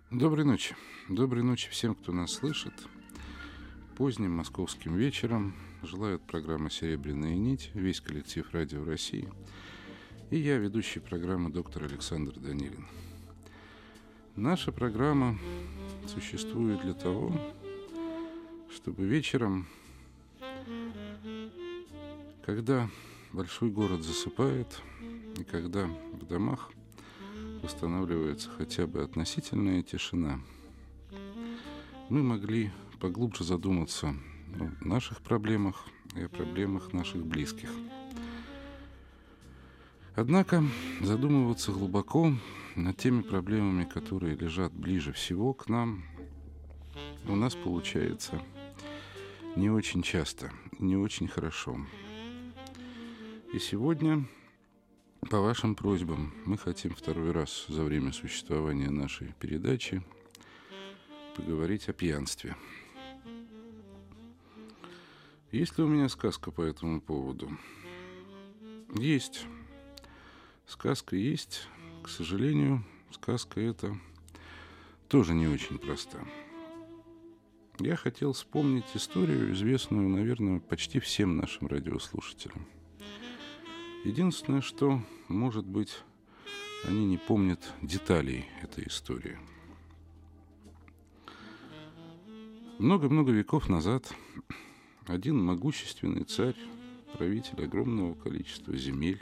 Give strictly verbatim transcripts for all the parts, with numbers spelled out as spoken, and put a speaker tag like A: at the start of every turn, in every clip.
A: Доброй ночи. Доброй ночи всем, кто нас слышит. Поздним московским вечером желают программы «Серебряная нить», весь коллектив «Радио России». И я, ведущий программы доктор Александр Данилин. Наша программа существует для того, чтобы вечером, когда большой город засыпает, и когда в домах восстанавливается хотя бы относительная тишина, мы могли поглубже задуматься о наших проблемах и о проблемах наших близких. Однако задумываться глубоко над теми проблемами, которые лежат ближе всего к нам, у нас получается не очень часто, не очень хорошо. И сегодня, по вашим просьбам, мы хотим второй раз за время существования нашей передачи поговорить о пьянстве. Есть ли у меня сказка по этому поводу? Есть. Сказка есть. К сожалению, сказка эта тоже не очень проста. Я хотел вспомнить историю, известную, наверное, почти всем нашим радиослушателям. Единственное, что, может быть, они не помнят деталей этой истории. Много-много веков назад один могущественный царь, правитель огромного количества земель,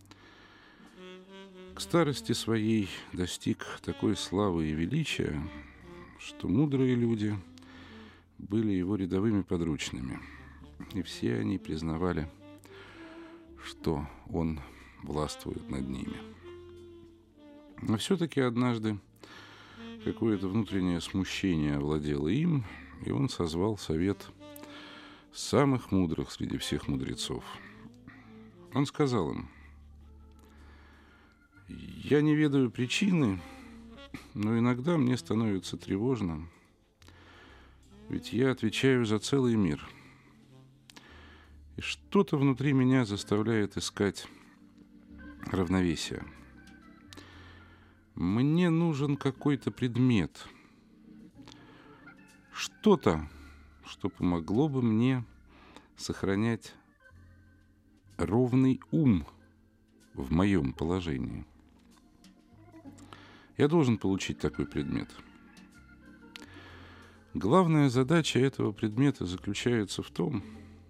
A: к старости своей достиг такой славы и величия, что мудрые люди были его рядовыми подручными, и все они признавали, что он властвует над ними. Но все-таки однажды какое-то внутреннее смущение овладело им, и он созвал совет самых мудрых среди всех мудрецов. Он сказал им: «Я не ведаю причины, но иногда мне становится тревожно, ведь я отвечаю за целый мир. И что-то внутри меня заставляет искать равновесие. Мне нужен какой-то предмет, что-то, что помогло бы мне сохранять ровный ум в моем положении. Я должен получить такой предмет. Главная задача этого предмета заключается в том,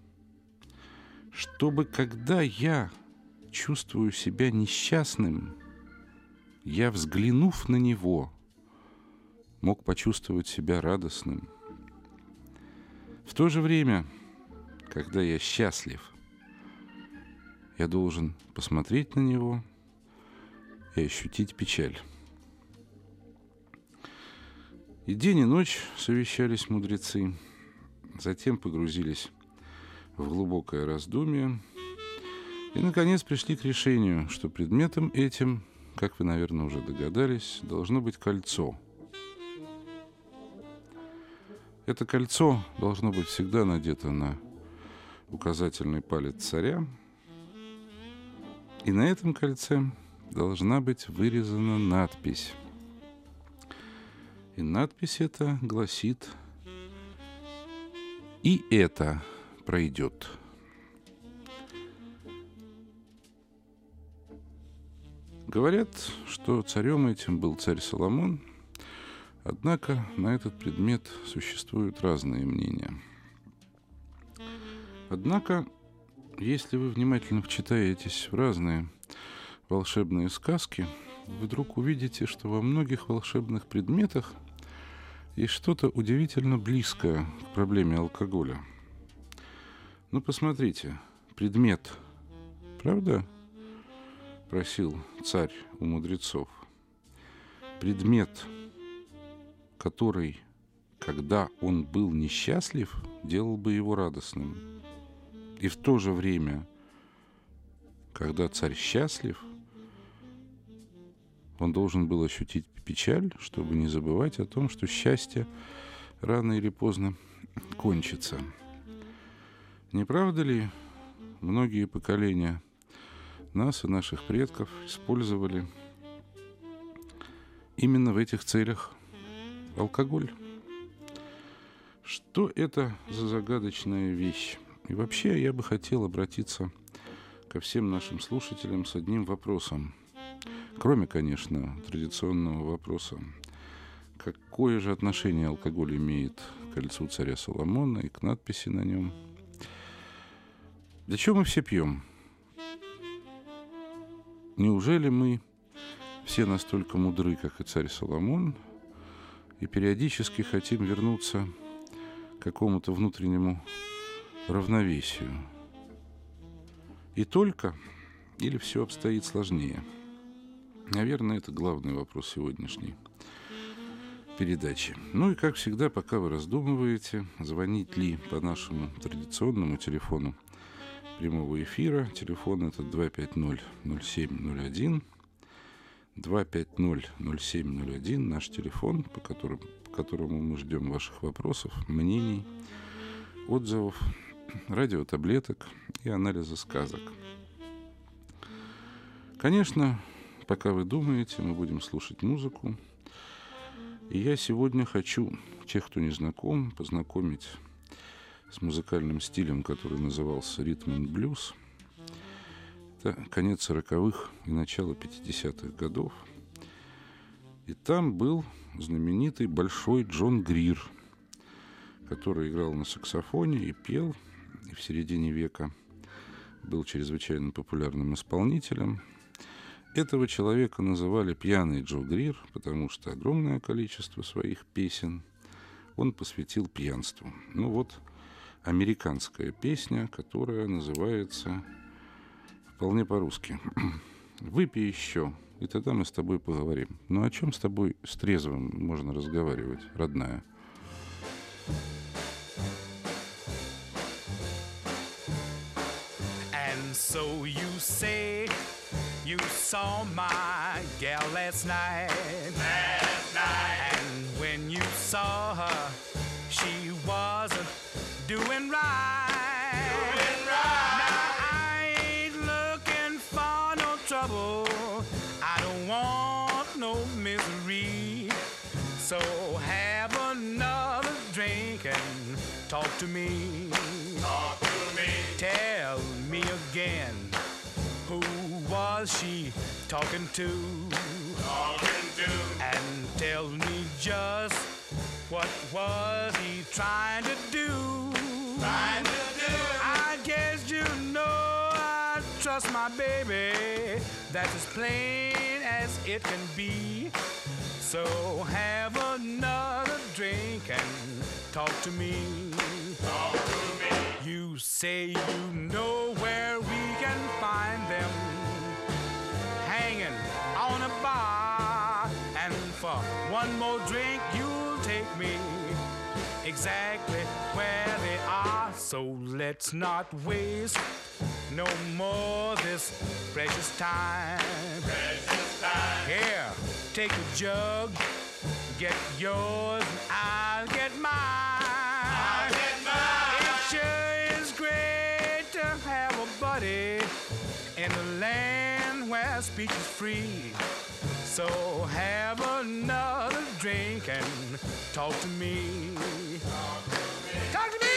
A: чтобы, когда я чувствую себя несчастным, я, взглянув на него, мог почувствовать себя радостным. В то же время, когда я счастлив, я должен посмотреть на него и ощутить печаль». И день и ночь совещались мудрецы, затем погрузились в глубокое раздумье и, наконец, пришли к решению, что предметом этим, как вы, наверное, уже догадались, должно быть кольцо. Это кольцо должно быть всегда надето на указательный палец царя, и на этом кольце должна быть вырезана надпись. И надпись эта гласит: «И это пройдет». Говорят, что царем этим был царь Соломон, однако на этот предмет существуют разные мнения. Однако, если вы внимательно вчитаетесь в разные волшебные сказки, вы вдруг увидите, что во многих волшебных предметах есть что-то удивительно близкое к проблеме алкоголя. Ну, посмотрите, предмет, правда? Просил царь у мудрецов. Предмет, который, когда он был несчастлив, делал бы его радостным. И в то же время, когда царь счастлив, он должен был ощутить печаль, чтобы не забывать о том, что счастье рано или поздно кончится. Не правда ли, многие поколения нас и наших предков использовали именно в этих целях алкоголь. Что это за загадочная вещь? И вообще я бы хотел обратиться ко всем нашим слушателям с одним вопросом. Кроме, конечно, традиционного вопроса, какое же отношение алкоголь имеет к кольцу царя Соломона и к надписи на нем? Для чего мы все пьем? Неужели мы все настолько мудры, как и царь Соломон, и периодически хотим вернуться к какому-то внутреннему равновесию? И только, или все обстоит сложнее? Наверное, это главный вопрос сегодняшней передачи. Ну и, как всегда, пока вы раздумываете, звонить ли по нашему традиционному телефону прямого эфира. Телефон это два пять ноль ноль семь ноль один. два пять ноль ноль семь ноль один. Наш телефон, по которому, по которому мы ждем ваших вопросов, мнений, отзывов, радиотаблеток и анализа сказок. Конечно, пока вы думаете, мы будем слушать музыку. И я сегодня хочу тех, кто не знаком, познакомить с музыкальным стилем, который назывался ритм энд блюз. Это конец сороковых и начало пятидесятых годов. И там был знаменитый Большой Джон Грир, который играл на саксофоне и пел, и в середине века был чрезвычайно популярным исполнителем. Этого человека называли «Пьяный Джо Грир», потому что огромное количество своих песен он посвятил пьянству. Ну вот американская песня, которая называется вполне по-русски «Выпей еще, и тогда мы с тобой поговорим». Ну о чем с тобой с трезвым можно разговаривать, родная?
B: And so you say you saw my gal last night. Last night. And when you saw her, she wasn't doing right. Doing right. Now I ain't looking for no trouble. I don't want no misery. So have another drink and talk to me. Talk to me. Tell me again, who was she talking to? Talking to. And tell me just what was he trying to do? Trying to do. I guess you know I trust my baby. That's as plain as it can be. So have another drink and talk to me. Talk to me. You say you know where we can find them, hanging on a bar, and for one more drink you'll take me exactly where they are. So let's not waste no more this precious time. Precious time. Here, take a jug, get yours, and I'll get mine. I'll get mine. It sure is great to have a buddy in a land where speech is free. So have another drink and talk to me. Talk to me. Talk to me.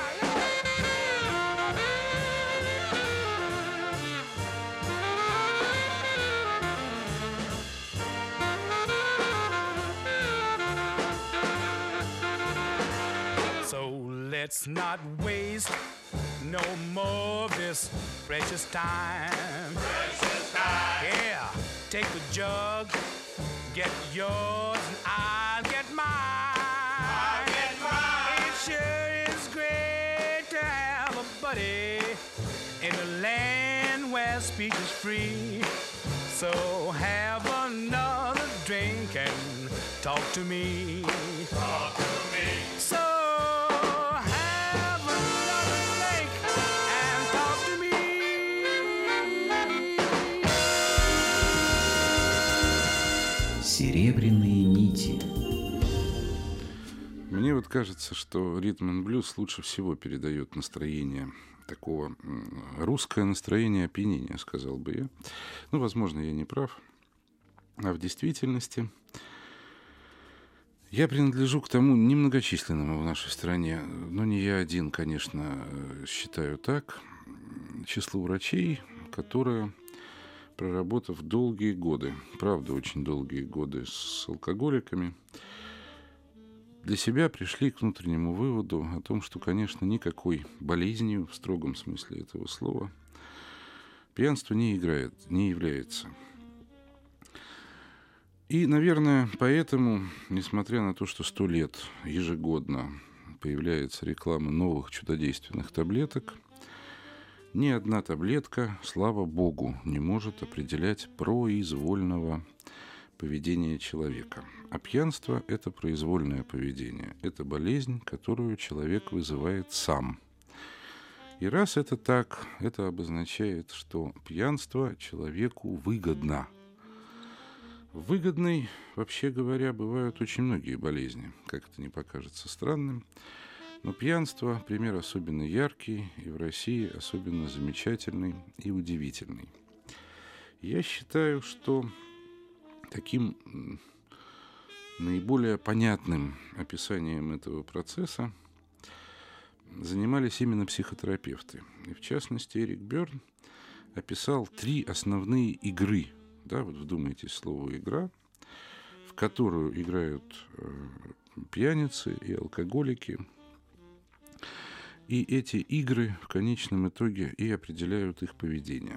B: So let's not waste no more of this precious time. Precious time. Yeah, take the jug, get yours, and I'll get mine. I'll get mine. It sure is great to have a buddy in a land where speech is free. So have another drink and talk to me. Talk to me. So
C: серебряные нити.
A: Мне вот кажется, что ритм энд блюз лучше всего передает настроение такого русское настроение опьянения, сказал бы я. Ну, возможно, я не прав. А в действительности Я принадлежу к тому немногочисленному в нашей стране, но не я один, конечно, считаю так, числу врачей, которые, проработав долгие годы, правда, очень долгие годы с алкоголиками, для себя пришли к внутреннему выводу о том, что, конечно, никакой болезнью, в строгом смысле этого слова, пьянство не играет, не является. И, наверное, поэтому, несмотря на то, что сто лет ежегодно появляется реклама новых чудодейственных таблеток, ни одна таблетка, слава богу, не может определять произвольного поведения человека. А пьянство – это произвольное поведение. Это болезнь, которую человек вызывает сам. И раз это так, это обозначает, что пьянство человеку выгодно. Выгодной, вообще говоря, бывают очень многие болезни, как это не покажется странным. Но пьянство – пример особенно яркий, и в России особенно замечательный и удивительный. Я считаю, что таким наиболее понятным описанием этого процесса занимались именно психотерапевты. И в частности, Эрик Бёрн описал три основные игры. Да, вот вдумайтесь в слово «игра», в которую играют э, пьяницы и алкоголики. И эти игры в конечном итоге и определяют их поведение.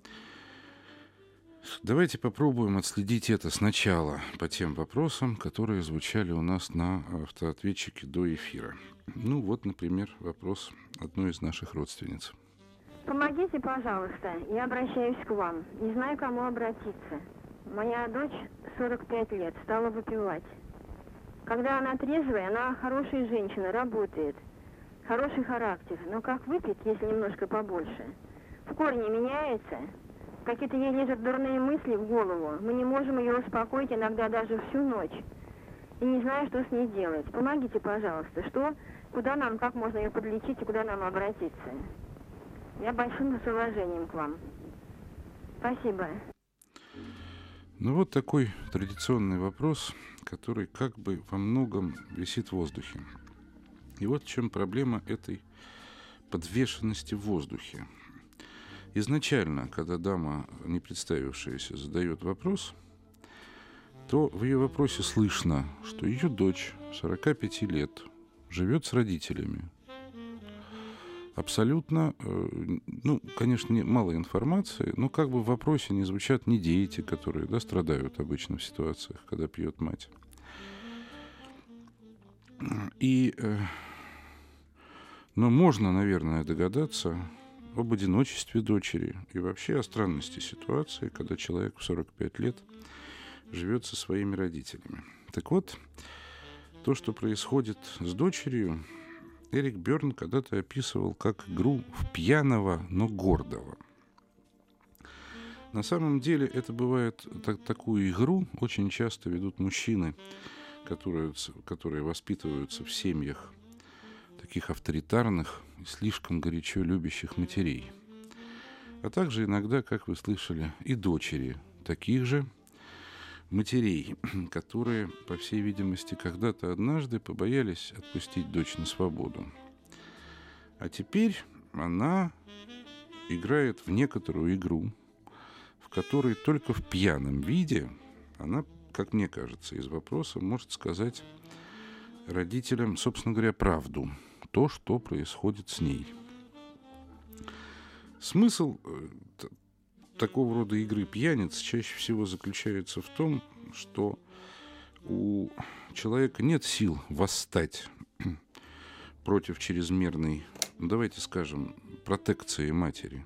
A: Давайте попробуем отследить это сначала по тем вопросам, которые звучали у нас на автоответчике до эфира. Ну вот, например, вопрос одной из наших родственниц.
D: Помогите, пожалуйста, я обращаюсь к вам. Не знаю, к кому обратиться. Моя дочь, сорок пять лет, стала выпивать. Когда она трезвая, она хорошая женщина, работает. Хороший характер. Но как выпить, если немножко побольше? В корне меняется. Какие-то ей лезут дурные мысли в голову. Мы не можем ее успокоить иногда даже всю ночь. И не знаю, что с ней делать. Помогите, пожалуйста. Что, куда нам, как можно ее подлечить и куда нам обратиться? Я большим с уважением к вам. Спасибо.
A: Ну вот такой традиционный вопрос, который как бы во многом висит в воздухе. И вот в чем проблема этой подвешенности в воздухе. Изначально, когда дама, не представившаяся, задает вопрос, то в ее вопросе слышно, что ее дочь сорока пяти лет живет с родителями. Абсолютно, ну, конечно, не, мало информации, но как бы в вопросе не звучат ни дети, которые, да, страдают обычно в ситуациях, когда пьет мать. И, но можно, наверное, догадаться об одиночестве дочери и вообще о странности ситуации, когда человек в сорок пять лет живет со своими родителями. Так вот, то, что происходит с дочерью, Эрик Бёрн когда-то описывал как игру в пьяного, но гордого. На самом деле это бывает, так, такую игру очень часто ведут мужчины, которые, которые воспитываются в семьях таких авторитарных и слишком горячо любящих матерей. А также иногда, как вы слышали, и дочери таких же матерей, которые, по всей видимости, когда-то однажды побоялись отпустить дочь на свободу. А теперь она играет в некоторую игру, в которой только в пьяном виде она, как мне кажется, из вопроса может сказать родителям, собственно говоря, правду, то, что происходит с ней. Смысл такого рода игры пьяниц чаще всего заключается в том, что у человека нет сил восстать против чрезмерной, ну, давайте скажем, протекции матери.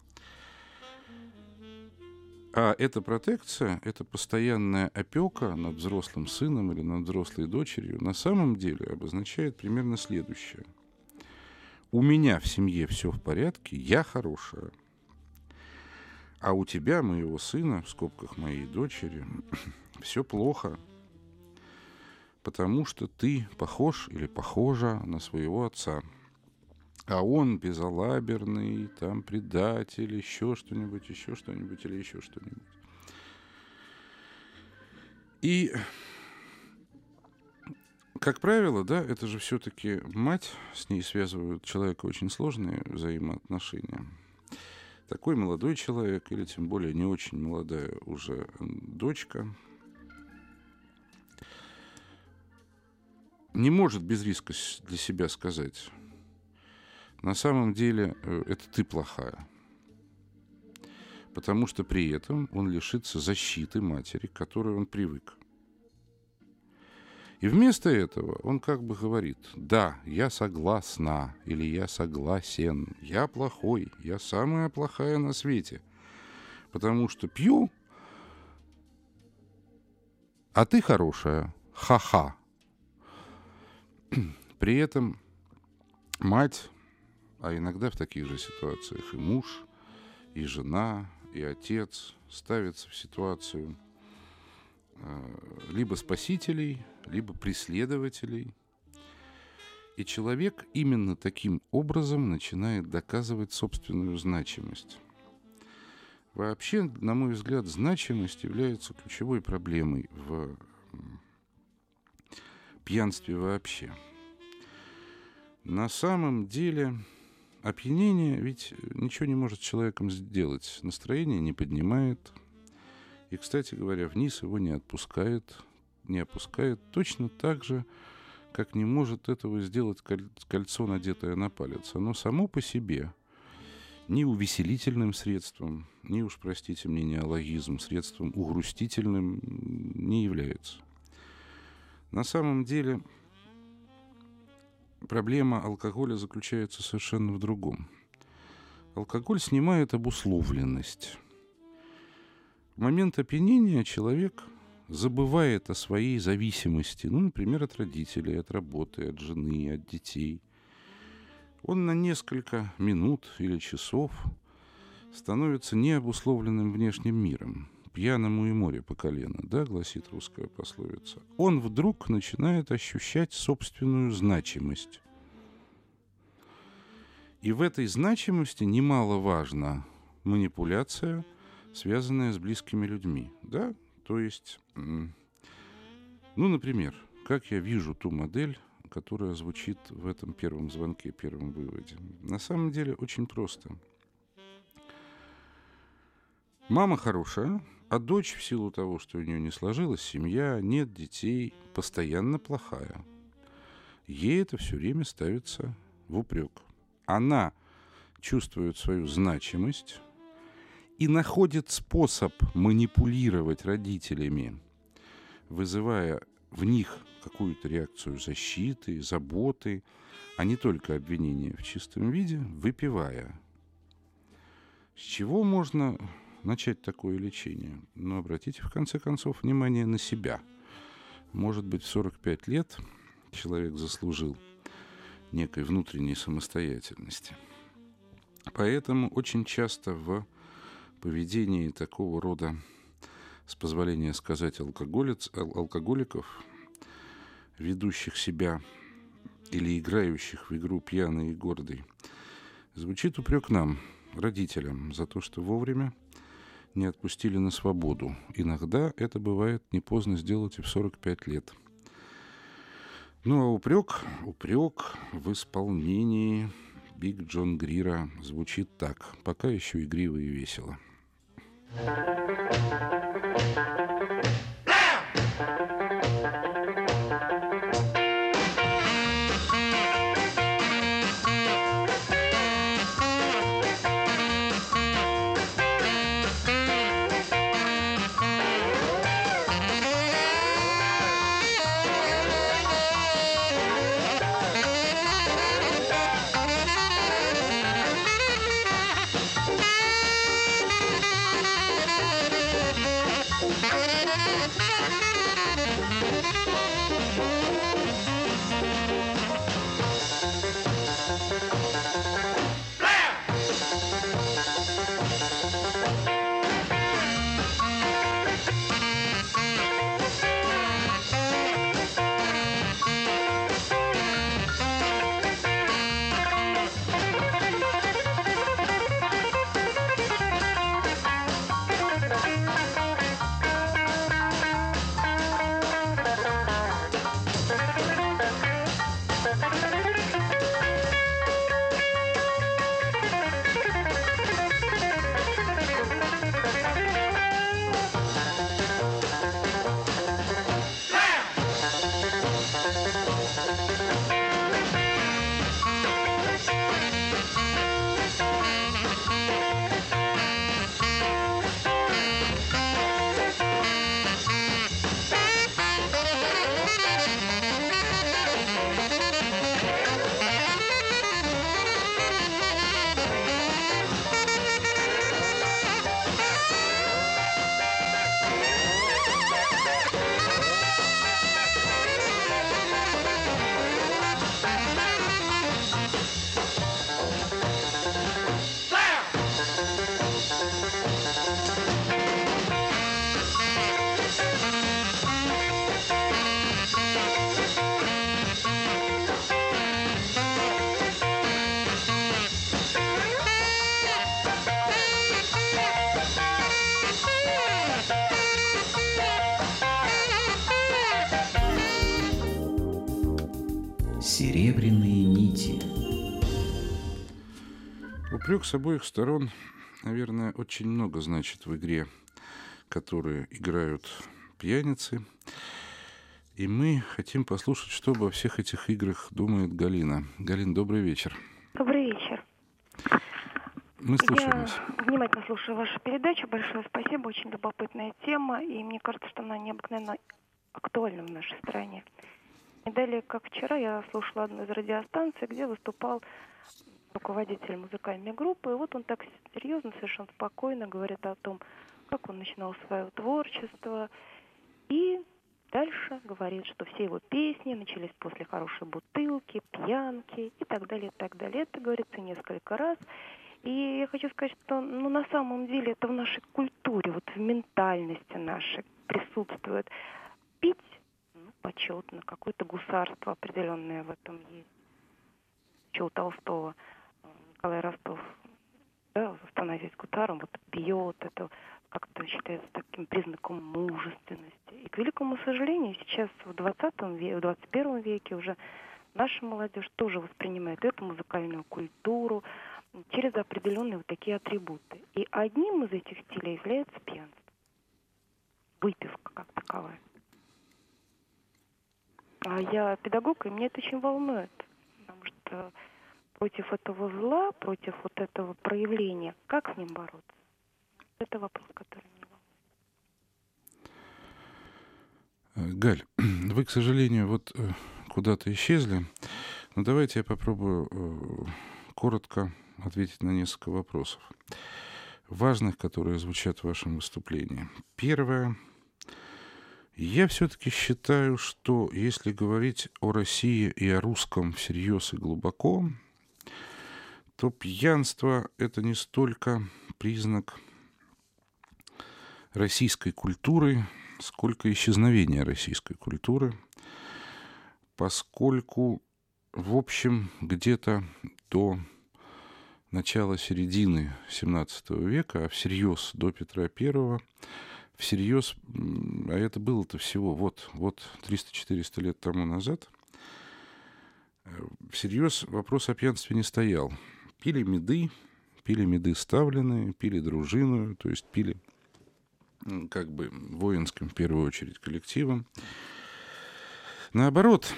A: А эта протекция, эта постоянная опека над взрослым сыном или над взрослой дочерью на самом деле обозначает примерно следующее. У меня в семье все в порядке, я хорошая. А у тебя, моего сына, в скобках моей дочери, все плохо, потому что ты похож или похожа на своего отца. А он безалаберный, там, предатель, еще что-нибудь, еще что-нибудь или еще что-нибудь. И как правило, да, это же все-таки мать, с ней связывают человека очень сложные взаимоотношения. Такой молодой человек, или тем более не очень молодая уже дочка, не может без риска для себя сказать: на самом деле это ты плохая. Потому что при этом он лишится защиты матери, к которой он привык. И вместо этого он как бы говорит: да, я согласна, или я согласен, я плохой, я самая плохая на свете, потому что пью, а ты хорошая, ха-ха. При этом мать, а иногда в таких же ситуациях и муж, и жена, и отец ставятся в ситуацию либо спасителей, либо преследователей. И человек именно таким образом начинает доказывать собственную значимость. Вообще, на мой взгляд, значимость является ключевой проблемой в пьянстве вообще. На самом деле, опьянение ведь ничего не может с человеком сделать. Настроение не поднимает. И, кстати говоря, вниз его не отпускает, не опускает точно так же, как не может этого сделать кольцо, надетое на палец. Оно само по себе ни увеселительным средством, ни уж, простите мне, неологизм, средством угрустительным не является. На самом деле проблема алкоголя заключается совершенно в другом. Алкоголь снимает обусловленность. В момент опьянения человек забывает о своей зависимости, ну, например, от родителей, от работы, от жены, от детей. Он на несколько минут или часов становится необусловленным внешним миром. Пьяному и море по колено, да, гласит русская пословица. Он вдруг начинает ощущать собственную значимость. И в этой значимости немаловажна манипуляция, связанная с близкими людьми, да, то есть, ну, например, как я вижу ту модель, которая звучит в этом первом звонке, первом выводе. На самом деле очень просто. Мама хорошая, а дочь в силу того, что у нее не сложилась семья, нет детей, постоянно плохая. Ей это все время ставится в упрек. Она чувствует свою значимость и находит способ манипулировать родителями, вызывая в них какую-то реакцию защиты, заботы, а не только обвинения в чистом виде, выпивая. С чего можно начать такое лечение? Ну, обратите, в конце концов, внимание на себя. Может быть, в сорок пять лет человек заслужил некой внутренней самостоятельности. Поэтому очень часто в поведении такого рода, с позволения сказать, алкоголиц, алкоголиков, ведущих себя или играющих в игру пьяный и гордый, звучит упрек нам, родителям, за то, что вовремя не отпустили на свободу. Иногда это бывает не поздно сделать и в сорок пять лет. Ну а упрек, упрек в исполнении Биг Джон Грира звучит так, пока еще игриво и весело.
E: Thank you.
C: Серебряные нити.
A: Упрек с обоих сторон, наверное, очень много значит в игре, которую играют пьяницы. И мы хотим послушать, что обо всех этих играх думает Галина. Галин, добрый вечер.
E: Добрый вечер.
A: Мы слушаем вас.
E: Я внимательно слушаю вашу передачу. Большое спасибо. Очень любопытная тема. И мне кажется, что она необыкновенно актуальна в нашей стране. Не далее, как вчера, я слушала одну из радиостанций, где выступал руководитель музыкальной группы. И вот он так серьезно, совершенно спокойно говорит о том, как он начинал свое творчество. И дальше говорит, что все его песни начались после хорошей бутылки, пьянки и так далее, и так далее. Это говорится несколько раз. И я хочу сказать, что ну, на самом деле это в нашей культуре, вот в ментальности нашей присутствует. Пить ну, почетно, какое-то гусарство определенное в этом есть. Еще у Толстого Николай Ростов, да, становясь гутаром, вот пьет, это как-то считается таким признаком мужественности. И, к великому сожалению, сейчас в двадцатом веке, в двадцать первом веке уже наша молодежь тоже воспринимает эту музыкальную культуру через определенные вот такие атрибуты. И одним из этих стилей является пьянство. Выпивка как таковая. А я педагог, и меня это очень волнует. Потому что против этого зла, против вот этого проявления, как с ним бороться? Это вопрос, который меня
A: волнует. Галь, вы, к сожалению, вот куда-то исчезли. Но давайте я попробую коротко ответить на несколько вопросов, важных, которые звучат в вашем выступлении. Первое. Я все-таки считаю, что если говорить о России и о русском всерьез и глубоко, то пьянство — это не столько признак российской культуры, сколько исчезновения российской культуры, поскольку, в общем, где-то до начала-середины семнадцатого века, а всерьез до Петра Первого, всерьез, а это было-то всего вот, вот триста-четыреста лет тому назад, всерьез вопрос о пьянстве не стоял. Пили меды, пили меды ставленные, пили дружину, то есть пили как бы воинским в первую очередь коллективом. Наоборот,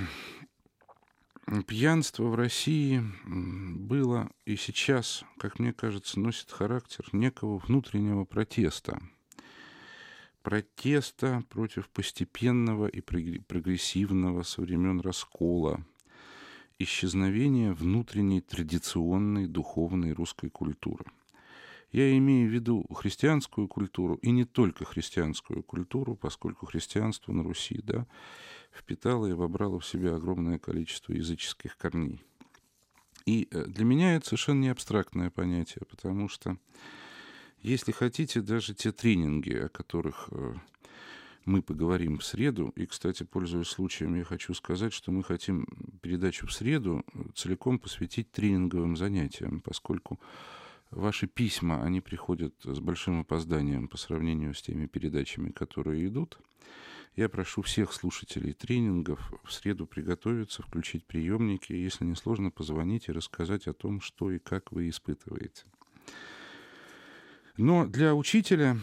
A: пьянство в России было и сейчас, как мне кажется, носит характер некого внутреннего протеста. Протеста против постепенного и прогрессивного со времен раскола, исчезновения внутренней традиционной духовной русской культуры. Я имею в виду христианскую культуру, и не только христианскую культуру, поскольку христианство на Руси, да, впитало и вобрало в себя огромное количество языческих корней. И для меня это совершенно не абстрактное понятие, потому что, если хотите, даже те тренинги, о которых мы поговорим в среду, и, кстати, пользуясь случаем, я хочу сказать, что мы хотим передачу в среду целиком посвятить тренинговым занятиям, поскольку ваши письма, они приходят с большим опозданием по сравнению с теми передачами, которые идут. Я прошу всех слушателей тренингов в среду приготовиться, включить приемники, если не сложно, позвонить и рассказать о том, что и как вы испытываете. Но для учителя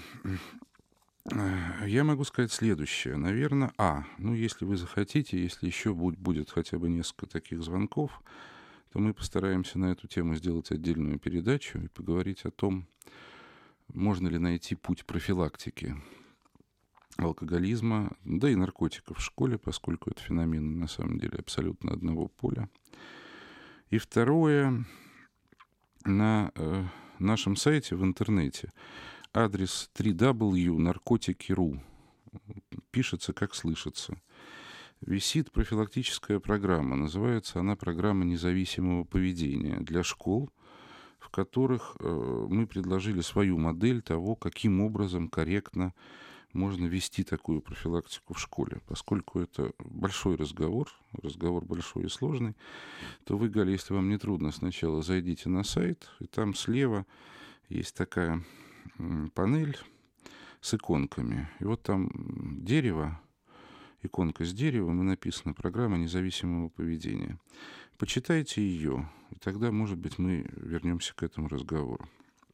A: я могу сказать следующее. Наверное, а, ну, если вы захотите, если еще будет хотя бы несколько таких звонков, то мы постараемся на эту тему сделать отдельную передачу и поговорить о том, можно ли найти путь профилактики алкоголизма, да и наркотиков в школе, поскольку это феномен на самом деле абсолютно одного поля. И второе, на э, нашем сайте в интернете адрес дабл ю дабл ю дабл ю точка наркотики точка ру, пишется как слышится, висит профилактическая программа. Называется она «Программа независимого поведения» для школ, в которых э, мы предложили свою модель того, каким образом корректно можно вести такую профилактику в школе. Поскольку это большой разговор, разговор большой и сложный, то вы, Галя, если вам не трудно, сначала зайдите на сайт, и там слева есть такая панель с иконками. И вот там дерево, иконка с деревом, и написано «Программа независимого поведения». Почитайте ее, и тогда, может быть, мы вернемся к этому разговору.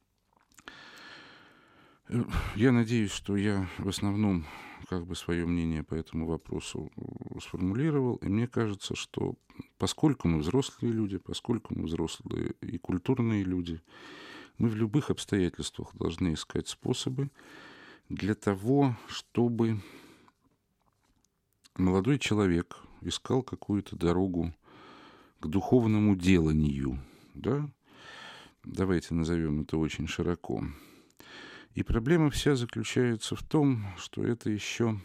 A: Я надеюсь, что я в основном как бы свое мнение по этому вопросу сформулировал, и мне кажется, что поскольку мы взрослые люди, поскольку мы взрослые и культурные люди, мы в любых обстоятельствах должны искать способы для того, чтобы молодой человек искал какую-то дорогу к духовному деланию, да? Давайте назовем это очень широко. И проблема вся заключается в том, что это еще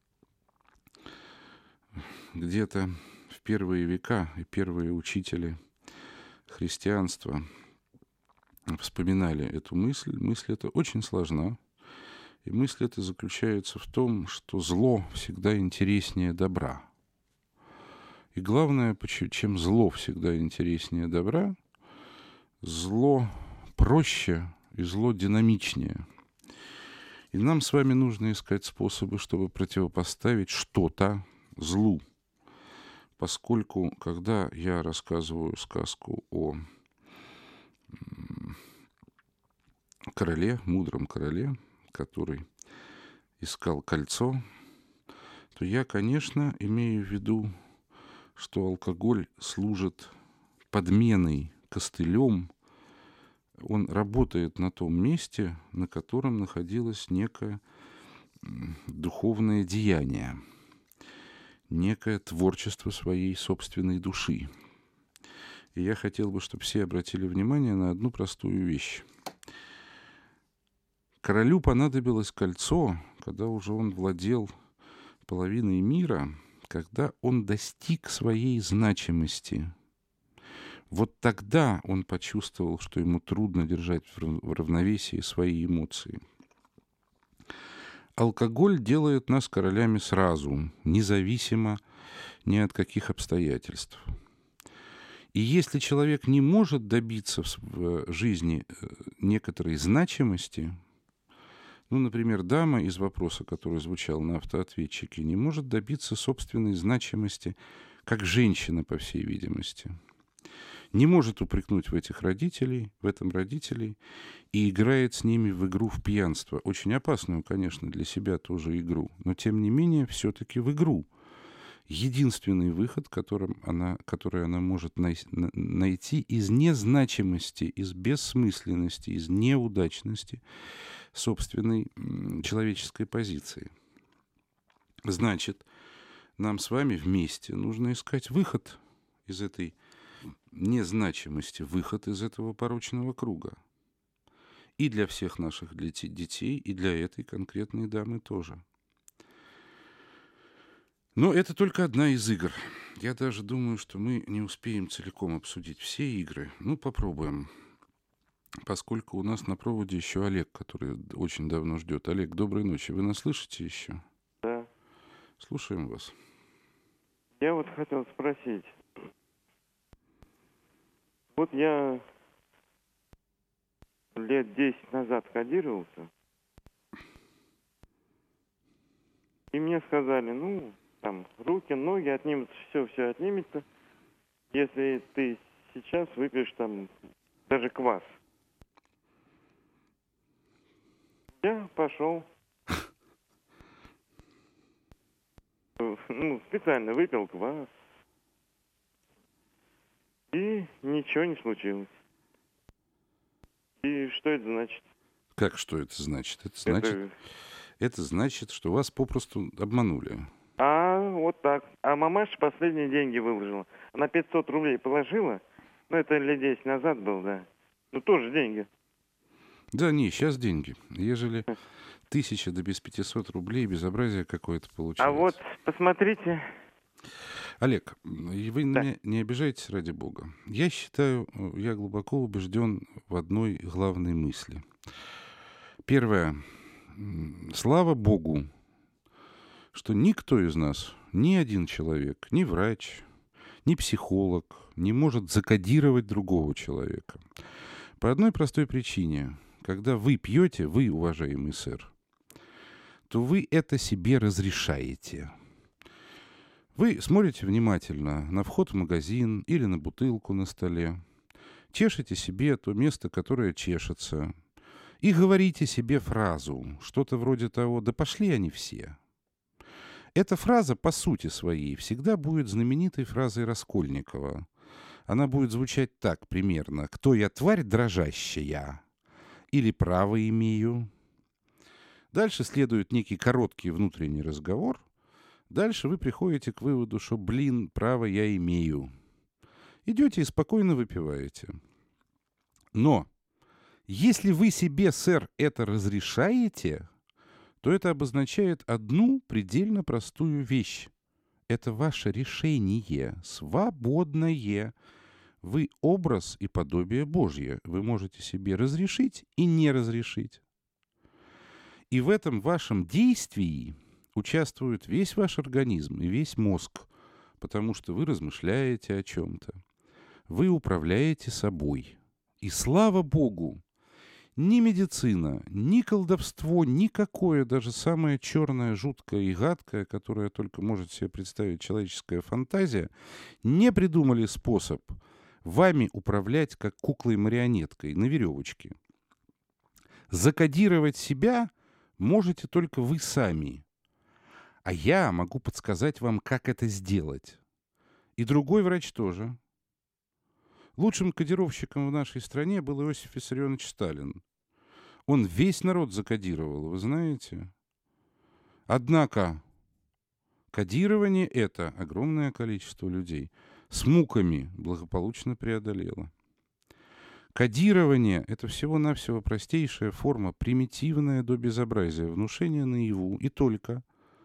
A: где-то в первые века и первые учители христианства вспоминали эту мысль. Мысль эта очень сложна. И мысль эта заключается в том, что зло всегда интереснее добра. И главное, чем зло всегда интереснее добра, зло проще и зло динамичнее. И нам с вами нужно искать способы, чтобы противопоставить что-то злу. Поскольку, когда я рассказываю сказку о короле, мудром короле, который искал кольцо, то я, конечно, имею в виду, что алкоголь служит подменой, костылем. Он работает на том месте, на котором находилось некое духовное деяние, некое творчество своей собственной души. И я хотел бы, чтобы все обратили внимание на одну простую вещь. Королю понадобилось кольцо, когда уже он владел половиной мира, когда он достиг своей значимости. Вот тогда он почувствовал, что ему трудно держать в равновесии свои эмоции. Алкоголь делает нас королями сразу, независимо ни от каких обстоятельств. И если человек не может добиться в жизни некоторой значимости, ну, например, дама из вопроса, который звучал на автоответчике, не может добиться собственной значимости как женщина, по всей видимости. Не может упрекнуть в этих родителей, в этом родителей, и играет с ними в игру в пьянство. Очень опасную, конечно, для себя тоже игру, но тем не менее все-таки в игру. Единственный выход, которым она, который она может най- найти из незначимости, из бессмысленности, из неудачности собственной м, человеческой позиции. Значит, нам с вами вместе нужно искать выход из этой незначимости, выход из этого порочного круга. И для всех наших детей, и для этой конкретной дамы тоже. Но это только одна из игр. Я даже думаю, что мы не успеем целиком обсудить все игры. Ну, попробуем. Поскольку у нас на проводе еще Олег, который очень давно ждет. Олег, доброй ночи. Вы нас слышите еще?
F: Да.
A: Слушаем вас.
F: Я вот хотел спросить. Вот я лет десять назад кодировался, и мне сказали, ну, там, руки, ноги отнимутся, все-все отнимется, если ты сейчас выпьешь там даже квас. Я пошел, ну, специально выпил квас. И ничего не случилось. И что это значит?
A: Как что это значит? Это значит,
F: Это...
A: это значит, что вас попросту обманули.
F: А, вот так. А мамаша последние деньги выложила. Она пятьсот рублей положила. Ну, это лет десять назад был, да. Ну, тоже деньги.
A: Да, не, сейчас деньги. Ежели тысяча да без пятисот рублей, безобразие какое-то получается.
F: А вот, посмотрите...
A: Олег, вы
F: да.
A: на меня не обижайтесь, ради бога. Я считаю, я глубоко убежден в одной главной мысли. Первое. Слава Богу, что никто из нас, ни один человек, ни врач, ни психолог не может закодировать другого человека. По одной простой причине. Когда вы пьете, вы, уважаемый сэр, то вы это себе разрешаете. Вы смотрите внимательно на вход в магазин или на бутылку на столе, чешете себе то место, которое чешется, и говорите себе фразу, что-то вроде того: «Да пошли они все». Эта фраза по сути своей всегда будет знаменитой фразой Раскольникова. Она будет звучать так примерно: «Кто я, тварь дрожащая? Или право имею?» Дальше следует некий короткий внутренний разговор. Дальше вы приходите к выводу, что, блин, право я имею. Идете и спокойно выпиваете. Но если вы себе, сэр, это разрешаете, то это обозначает одну предельно простую вещь. Это ваше решение, свободное. Вы образ и подобие Божье. Вы можете себе разрешить и не разрешить. И в этом вашем действии участвует весь ваш организм и весь мозг, потому что вы размышляете о чем-то. Вы управляете собой. И слава Богу, ни медицина, ни колдовство, никакое, даже самое черное, жуткое и гадкое, которое только может себе представить человеческая фантазия, не придумали способ вами управлять как куклой-марионеткой на веревочке. Закодировать себя можете только вы сами. А я могу подсказать вам, как это сделать. И другой врач тоже. Лучшим кодировщиком в нашей стране был Иосиф Виссарионович Сталин. Он весь народ закодировал, вы знаете. Однако кодирование это огромное количество людей с муками благополучно преодолело. Кодирование — это всего-навсего простейшая форма, примитивная до безобразия, внушения наяву, и только.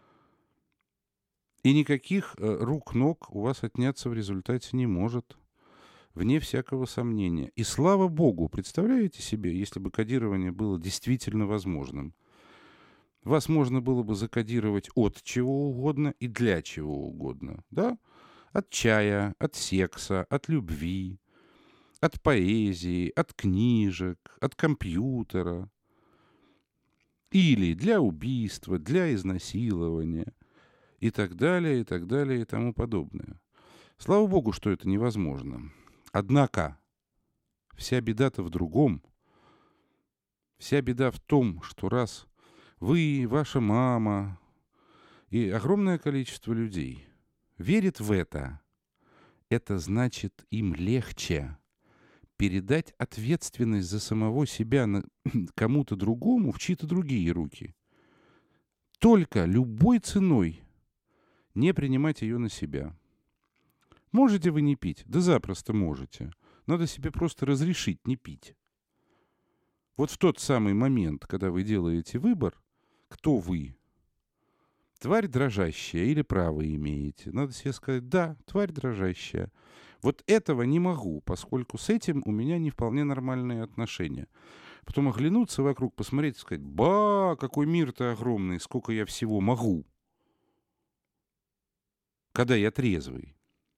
A: И никаких э, рук-ног у вас отняться в результате не может, вне всякого сомнения. И слава Богу, представляете себе, если бы кодирование было действительно возможным. Вас можно было бы закодировать от чего угодно и для чего угодно, да? От чая, от секса, от любви, от поэзии, от книжек, от компьютера. Или для убийства, для изнасилования. И так далее, и так далее, и тому подобное. Слава Богу, что это невозможно. Однако вся беда-то в другом. Вся беда в том, что раз вы, ваша мама и огромное количество людей верит в это, это значит, им легче передать ответственность за самого себя на кому-то другому в чьи-то другие руки. Только любой ценой не принимать ее на себя. Можете вы не пить? Да запросто можете. Надо себе просто разрешить не пить. Вот в тот самый момент, когда вы делаете выбор, кто вы, тварь дрожащая или право имеете, надо себе сказать: да, тварь дрожащая. Вот этого не могу, поскольку с этим у меня не вполне нормальные отношения. Потом оглянуться вокруг, посмотреть и сказать: ба, какой мир-то огромный, сколько я всего могу, когда я трезвый.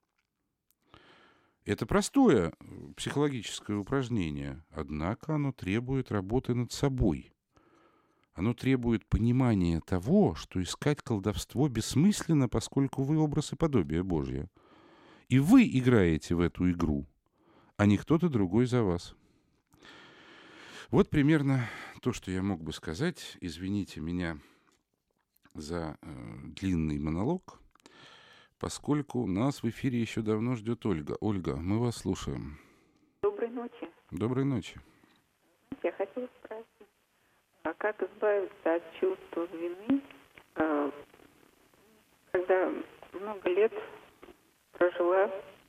A: Это простое психологическое упражнение, однако оно требует работы над собой. Оно требует понимания того, что искать колдовство бессмысленно, поскольку вы образ и подобие Божье. И вы играете в эту игру, а не кто-то другой за вас. Вот примерно то, что я мог бы сказать. Извините меня за э, длинный монолог, поскольку нас в эфире еще давно ждет Ольга. Ольга, мы вас слушаем.
G: Доброй ночи.
A: Доброй ночи.
G: Я хотела спросить, а как избавиться от чувства вины, а, когда много лет прожила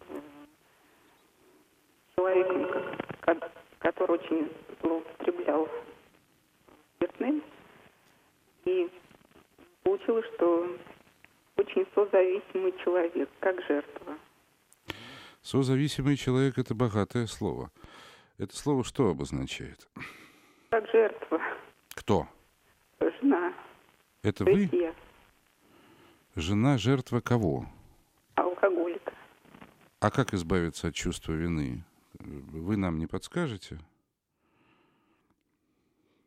G: с человеком, который очень злоупотреблял спиртным, и получилось, что очень созависимый человек, как жертва.
A: Созависимый человек — это богатое слово. Это слово что обозначает?
G: Как жертва.
A: Кто?
G: Жена.
A: Это
G: То
A: вы?
G: есть я.
A: Жена жертва кого?
G: Алкоголика.
A: А как избавиться от чувства вины? Вы нам не подскажете?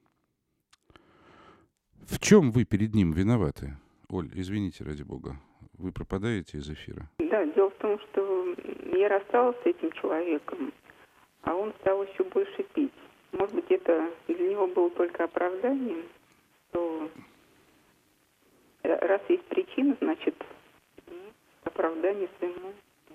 A: В чем вы перед ним виноваты? Оль, извините, ради бога. вы пропадаете из эфира.
G: Да, дело в том, что я рассталась с этим человеком, а он стал еще больше пить. Может быть, это для него было только оправданием, что раз есть причина, значит, оправдание своему.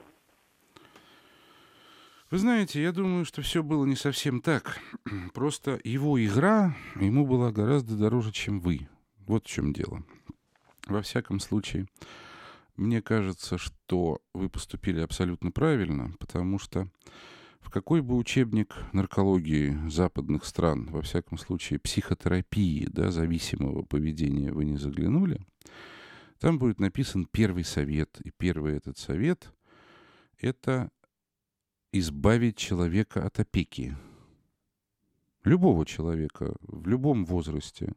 A: Вы знаете, я думаю, что все было не совсем так. Просто его игра ему была гораздо дороже, чем вы. Вот в чем дело. Во всяком случае, мне кажется, что вы поступили абсолютно правильно, потому что в какой бы учебник наркологии западных стран, во всяком случае психотерапии, да, зависимого поведения вы не заглянули, там будет написан первый совет. И первый этот совет — это избавить человека от опеки. Любого человека, в любом возрасте.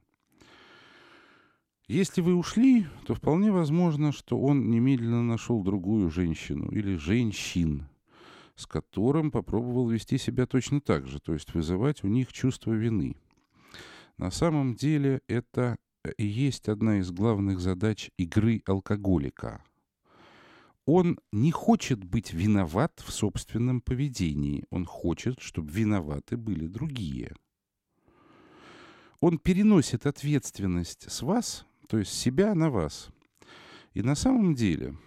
A: Если вы ушли, то вполне возможно, что он немедленно нашел другую женщину или женщин, с которым попробовал вести себя точно так же, то есть вызывать у них чувство вины. На самом деле это и есть одна из главных задач игры алкоголика. Он не хочет быть виноват в собственном поведении. Он хочет, чтобы виноваты были другие. Он переносит ответственность с вас, то есть себя на вас. И на самом деле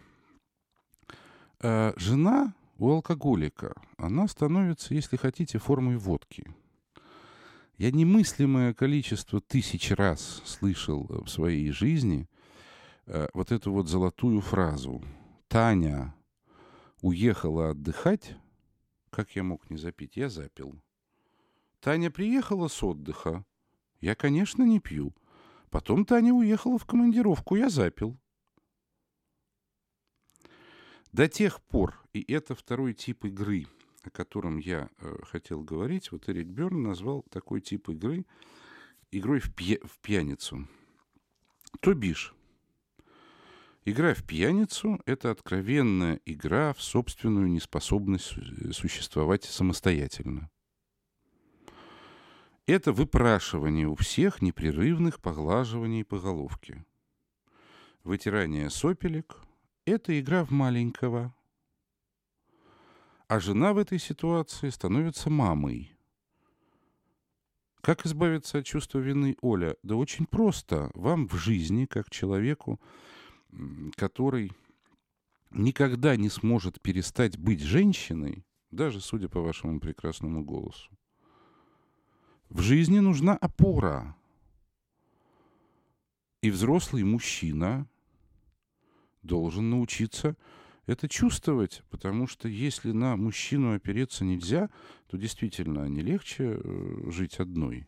A: э, жена у алкоголика, она становится, если хотите, формой водки. Я немыслимое количество тысяч раз слышал в своей жизни э, вот эту вот золотую фразу. Таня уехала отдыхать. Как я мог не запить? Я запил. Таня приехала с отдыха. Я, конечно, не пью. Потом Таня уехала в командировку. Я запил. До тех пор, и это второй тип игры, о котором я э, хотел говорить, вот Эрик Бёрн назвал такой тип игры игрой в, пья- в пьяницу. То бишь, игра в пьяницу — это откровенная игра в собственную неспособность существовать самостоятельно. Это выпрашивание у всех непрерывных поглаживаний по головке. Вытирание сопелек — это игра в маленького. А жена в этой ситуации становится мамой. Как избавиться от чувства вины, Оля? Да очень просто. Вам в жизни, как человеку, который никогда не сможет перестать быть женщиной, даже судя по вашему прекрасному голосу, в жизни нужна опора. И взрослый мужчина должен научиться это чувствовать, потому что если на мужчину опереться нельзя, то действительно не легче жить одной.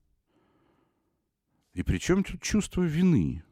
A: И при чем тут чувство вины?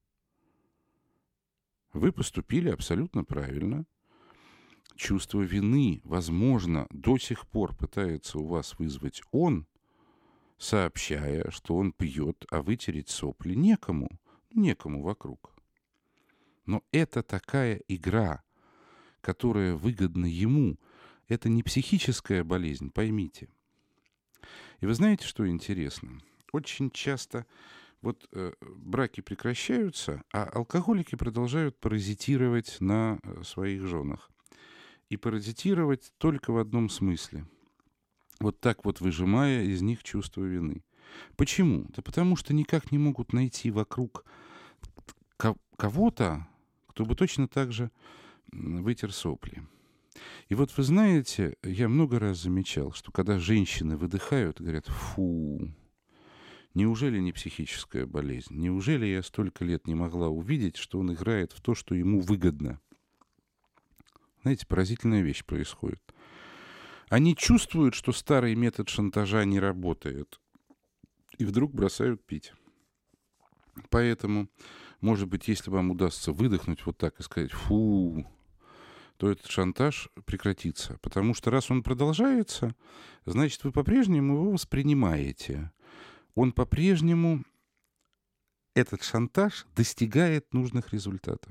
A: Вы поступили абсолютно правильно. Чувство вины, возможно, до сих пор пытается у вас вызвать он, сообщая, что он пьет, а вытереть сопли некому, некому вокруг. Но это такая игра, которая выгодна ему. Это не психическая болезнь, поймите. И вы знаете, что интересно? Очень часто вот э, браки прекращаются, а алкоголики продолжают паразитировать на э, своих женах. И паразитировать только в одном смысле. Вот так вот выжимая из них чувство вины. Почему? Да потому что никак не могут найти вокруг кого-то, кто бы точно так же вытер сопли. И вот вы знаете, я много раз замечал, что когда женщины выдыхают, говорят: фу, неужели не психическая болезнь? Неужели я столько лет не могла увидеть, что он играет в то, что ему выгодно? Знаете, поразительная вещь происходит. Они чувствуют, что старый метод шантажа не работает, и вдруг бросают пить. Поэтому, может быть, если вам удастся выдохнуть вот так и сказать «фу», то этот шантаж прекратится. Потому что раз он продолжается, значит, вы по-прежнему его воспринимаете. Он по-прежнему, этот шантаж, достигает нужных результатов.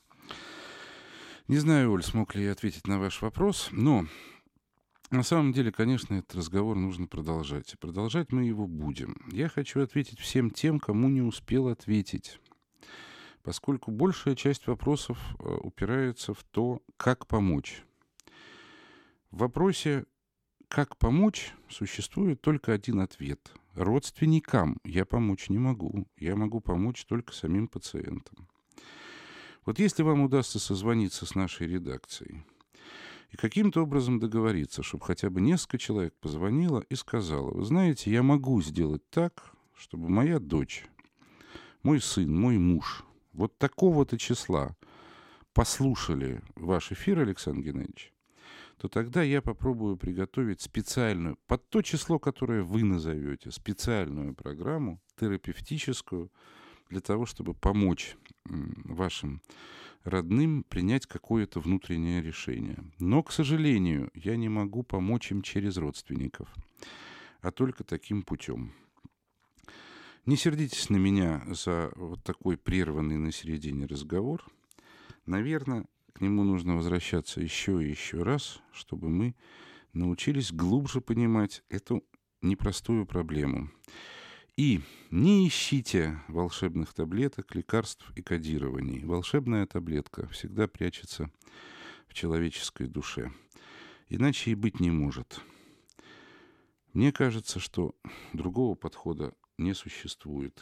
A: Не знаю, Оль, смог ли я ответить на ваш вопрос, но на самом деле, конечно, этот разговор нужно продолжать. И продолжать мы его будем. Я хочу ответить всем тем, кому не успел ответить. поскольку большая часть вопросов э, упирается в то, как помочь. В вопросе «как помочь» существует только один ответ. Родственникам я помочь не могу. Я могу помочь только самим пациентам. Вот если вам удастся созвониться с нашей редакцией и каким-то образом договориться, чтобы хотя бы несколько человек позвонило и сказало: вы знаете, я могу сделать так, чтобы моя дочь, мой сын, мой муж вот такого-то числа послушали ваш эфир, Александр Геннадьевич, то тогда я попробую приготовить специальную, под то число, которое вы назовете, специальную программу терапевтическую для того, чтобы помочь вашим родным принять какое-то внутреннее решение. Но, к сожалению, я не могу помочь им через родственников, а только таким путем. Не сердитесь на меня за вот такой прерванный на середине разговор. Наверное, к нему нужно возвращаться еще и еще раз, чтобы мы научились глубже понимать эту непростую проблему. И не ищите волшебных таблеток, лекарств и кодирований. Волшебная таблетка всегда прячется в человеческой душе. Иначе и быть не может. Мне кажется, что другого подхода не существует.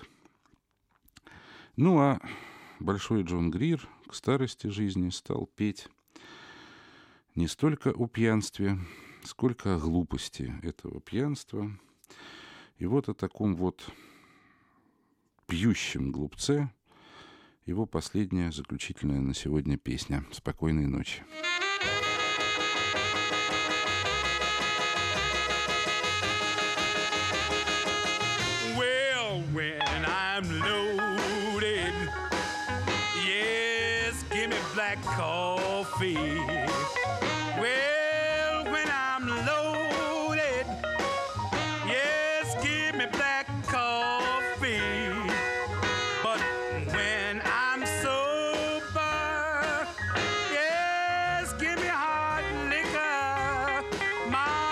A: Ну а большой Джон Грир к старости жизни стал петь не столько о пьянстве, сколько о глупости этого пьянства. И вот о таком вот пьющем глупце его последняя, заключительная на сегодня песня. Спокойной ночи.
B: Well, when I'm loaded, yes, give me black coffee. Well, when I'm loaded, yes, give me black coffee. But when I'm sober, yes, give me hot liquor. My